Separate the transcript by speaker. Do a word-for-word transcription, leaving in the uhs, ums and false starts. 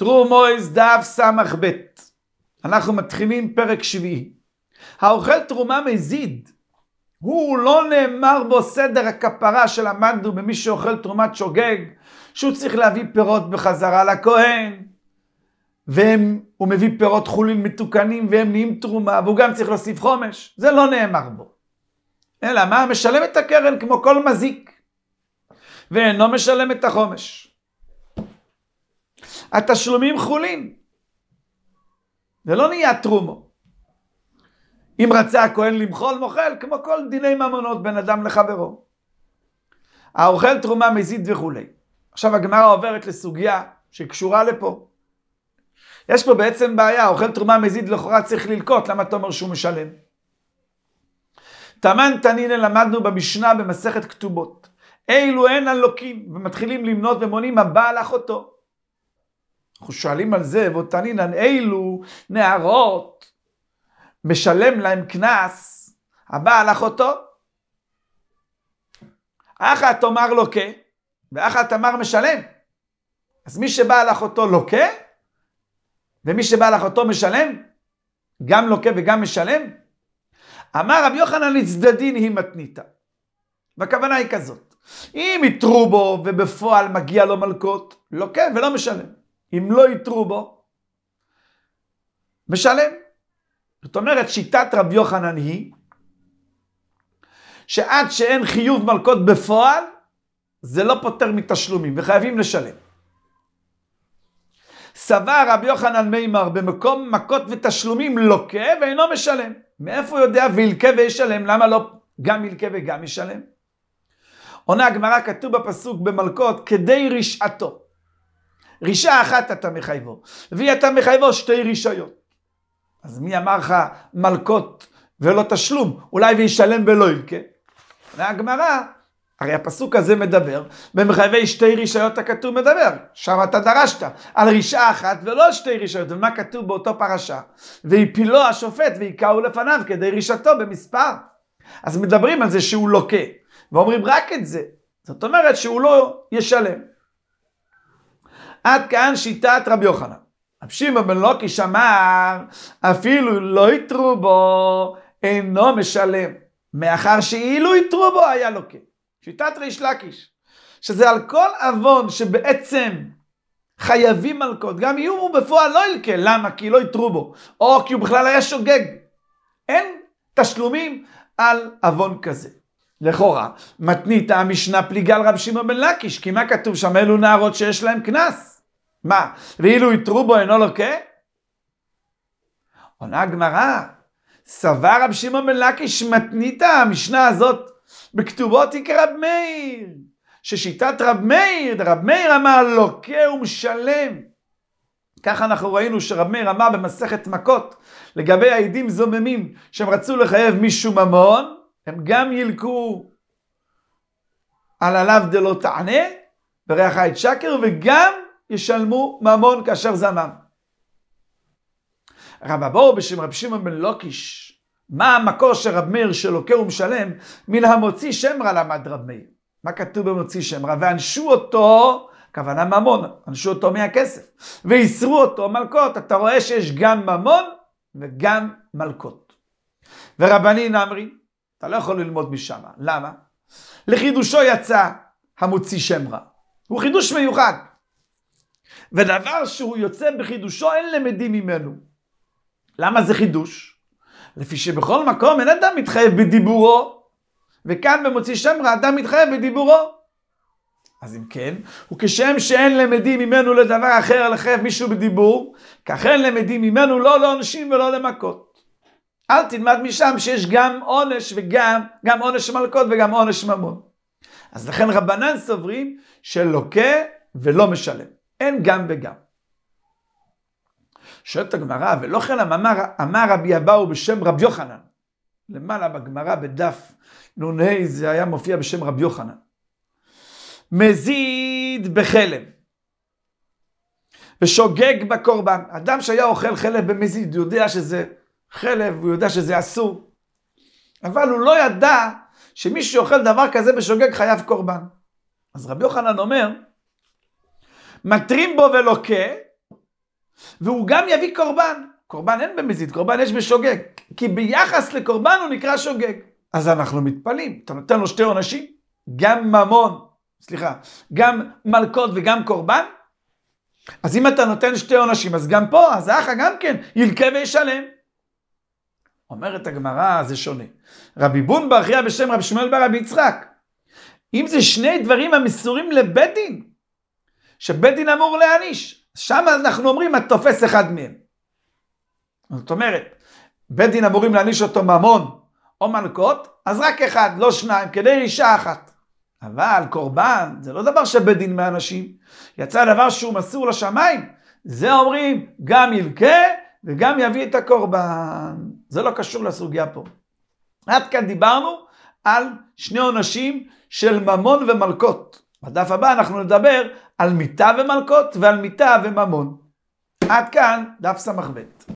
Speaker 1: תרומויס דף סמך בית. אנחנו מתחילים פרק שביעי. האוכל תרומה מזיד, הוא לא נאמר בו סדר הכפרה שלמדנו במי שאוכל תרומת שוגג, שהוא צריך להביא פירות בחזרה לכהן, והוא מביא פירות חולין מתוקנים והם נהיים תרומה, והוא גם צריך להוסיף חומש. זה לא נאמר בו. אלא מה? משלם את הקרן כמו כל מזיק, ואינו משלם את החומש. התשלומים חולין, זה לא נהיה תרומו. אם רצה הכהן למחול, מוחל, כמו כל דיני ממונות בין אדם לחברו. האוכל תרומה מזיד וכו'. עכשיו הגמרא עוברת לסוגיה שקשורה לפה. יש פה בעצם בעיה, האוכל תרומה מזיד לכאורה צריך ללקוט, למה אתה אומר שהוא משלם? תמן תנינא למדנו במשנה במסכת כתובות. אילו אין הלוקים, ומתחילים למנות ומונים הבעל אחותו. אנחנו שואלים על זה, ותנינן אילו נערות, משלם להם כנס, הבעל אחותו. אחת תאמר לוקה, ואחת תאמר משלם. אז מי שבעל אחותו לוקה, ומי שבעל אחותו משלם, גם לוקה וגם משלם. אמר רבי יוחנן לצדדין היא מתניתא. והכוונה היא כזאת. אם יתרו בו ובפועל מגיע לו מלכות, לוקה ולא משלם. אם לא יתרו בו, משלם. זאת אומרת, שיטת רבי יוחנן היא, שעד שאין חיוב מלכות בפועל, זה לא פותר מתשלומים, וחייבים לשלם. סבר רבי יוחנן מימר, במקום מכות ותשלומים לוקה ואינו משלם. מאיפה הוא יודע וילקה וישלם? למה לא גם ילקה וגם ישלם? עונה הגמרא, כתוב בפסוק במלכות, כדי רשעתו. רשעה אחת אתה מחייבו, והיא אתה מחייבו שתי רשעיות. אז מי אמר לך מלכות ולא תשלום? אולי וישלם ולא ילקה. והגמרא, הרי הפסוק הזה מדבר, במחייבי שתי רשעיות הכתוב מדבר. שם אתה דרשת על רשעה אחת ולא על שתי רשעיות. ומה כתוב באותו פרשה? והפילו השופט ויקעו לפניו כדי רשעתו במספר. אז מדברים על זה שהוא לוקה. ואומרים רק את זה. זאת אומרת שהוא לא ישלם. עד כאן שיטת רבי יוחנן. רבי שמעון בן לוקיש אמר, אפילו לא יתרו בו, אינו משלם. מאחר שאילו יתרו בו היה לוקה. שיטת ריש לקיש. שזה על כל אבון שבעצם חייבים מלכות. גם אם הוא בפועל לא ילקה. למה? כי לא יתרו בו. או כי הוא בכלל היה שוגג. אין תשלומים על אבון כזה. לכאורה, מתנית המשנה פליגה על רבי שמעון בן לקיש. כי מה כתוב שם? אלו נערות שיש להם כנס. מה? ואילו יתרו בו אינו לוקה? עונה הגמרא, סבר רבי שמעון בן לקיש מתנית המשנה הזאת בכתובות היא כרב מאיר. ששיטת רב מאיר, רב מאיר אמר לוקה ומשלם. ככה אנחנו ראינו שרב מאיר אמר במסכת מכות לגבי העדים זוממים שהם רצו לחייב מישהו ממון, הם גם ילקו על עליו דלא תענה, בריח חית שקר, וגם ישלמו ממון כאשר זמם. רב אבאו בשם רב שמעון בן לוקיש, מה המקור של רב מאיר שלוקה ומשלם? מן המוציא שמרה למד רב מאיר. מה כתוב במוציא שמרה? ואנשו אותו, כוונה ממון, אנשו אותו מהכסף, ויסרו אותו מלכות. אתה רואה שיש גם ממון וגם מלכות. ורבנין אמרי, אתה לא יכול ללמוד משם. למה? לחידושו יצא המוציא שמרה. הוא חידוש מיוחד. ודבר שהוא יוצא בחידושו אין למדים ממנו. למה זה חידוש? לפי שבכל מקום אין אדם מתחייב בדיבורו. וכאן במוציא שמרה אדם מתחייב בדיבורו. אז אם כן, וכשם שאין למדים ממנו לדבר אחר לחייב מישהו בדיבור, כך אין למדים ממנו לא לעונשים ולא למכות. אל תלמד משם שיש גם עונש וגם, גם עונש מלכות וגם עונש ממון. אז לכן רבנן סוברים שלוקה ולא משלם. אין גם וגם. שואלת הגמרא, ולא כן אמר, אמר רבי אבאו בשם רבי יוחנן. למעלה בגמרא בדף נ"ה זה היה מופיע בשם רבי יוחנן. מזיד בחלב. ושוגג בקורבן. אדם שהיה אוכל חלב במזיד, הוא יודע שזה חלב, הוא יודע שזה אסור. אבל הוא לא ידע שמי שאוכל דבר כזה בשוגג חייב קורבן. אז רבי יוחנן אומר, מטרים בו ולוקה, והוא גם יביא קורבן. קורבן אין במזיד, קורבן יש בשוגג. כי ביחס לקורבן הוא נקרא שוגג. אז אנחנו מתפלים. אתה נותן לו שתי עונשים, גם ממון, סליחה, גם מלכות וגם קורבן. אז אם אתה נותן שתי עונשים, אז גם פה, אז האח גם כן, ילקה וישלם. אומרת הגמרא, זה שונה. רבי בון בר חייא בשם רבי שמואל בר רבי יצחק. אם זה שני דברים המסורים לבית דין, שבית דין אמור להעניש, שם אנחנו אומרים, את תופס אחד מהם. זאת אומרת, בית דין אמורים להעניש אותו ממון או מלכות, אז רק אחד, לא שניים, כדי אישה אחת. אבל קורבן, זה לא דבר שבית דין מאנשים. יצא דבר שהוא מסור לשמיים. זה אומרים, גם ילקה וגם יביא את הקורבן. זה לא קשור לסוגיה פה. עד כאן דיברנו על שני עונשים של ממון ומלכות. בדף הבא אנחנו נדבר על מיתה ומלכות ועל מיתה וממון. עד כאן דף סמך ב'.